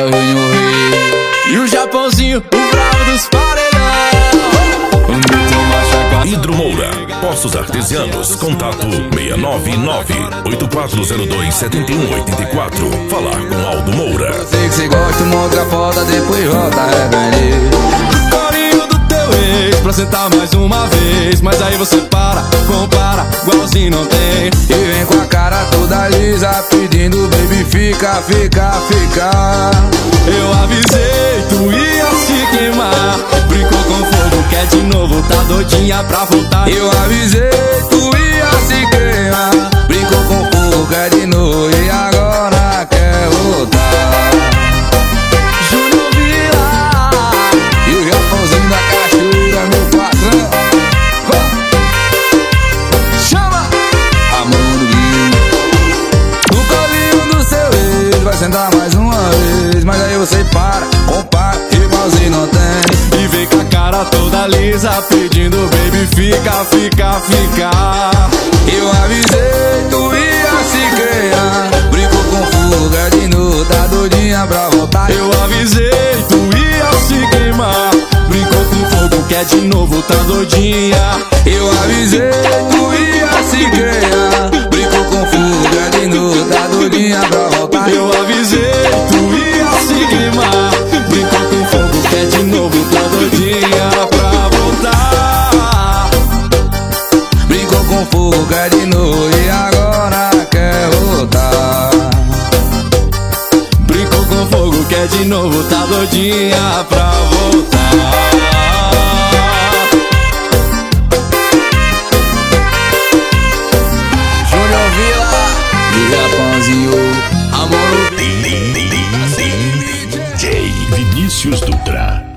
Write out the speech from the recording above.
é o Rio. E o Japãozinho, o bravo dos paredão. Hidro Moura, Poços Artesianos, contato 699-8402-7184. Falar com Aldo Moura. Eu sei que cê gosta, mostra a foto, depois volta a arrepender. Carinho do teu ex, pra sentar mais uma vez. Mas aí você para, compara, igualzinho não tem. E vem com a cara toda lisa, pedindo baby, fica, fica, fica. Eu avisei, tu ia se queimar. Brincou com fogo, quer de novo, tá doidinha pra voltar. Eu avisei, tu ia se queimar. Brincou com fogo, quer de novo e agora quer voltar. Júnior Vila e o Japãozinho da Cachoeira, meu patrão. Chama! Amor do Rio. No colinho do seu ex, vai sentar mais uma vez. Mas aí você para, compara, igualzinho não tem. E vem com a cara toda lisa, pedindo baby, fica, fica, fica. Eu avisei, tu ia se criar. Brincou com fuga de novo, tá doidinha pra voltar. Eu avisei, tu ia se queimar. Brincou com fogo, quer de novo, tá doidinha. Eu avisei, tu ia se criar. Brincou com fuga de novo, tá doidinha pra voltar. Eu avisei, tu ia se queimar. Brincou com fogo, quer de novo, tá doidinha pra voltar. Brincou com fogo, quer de novo e agora quer voltar. Brincou com fogo, quer de novo, tá doidinha pra voltar. Júnior Vila e Japãozinho, amor. DJ Vinícius Dutra.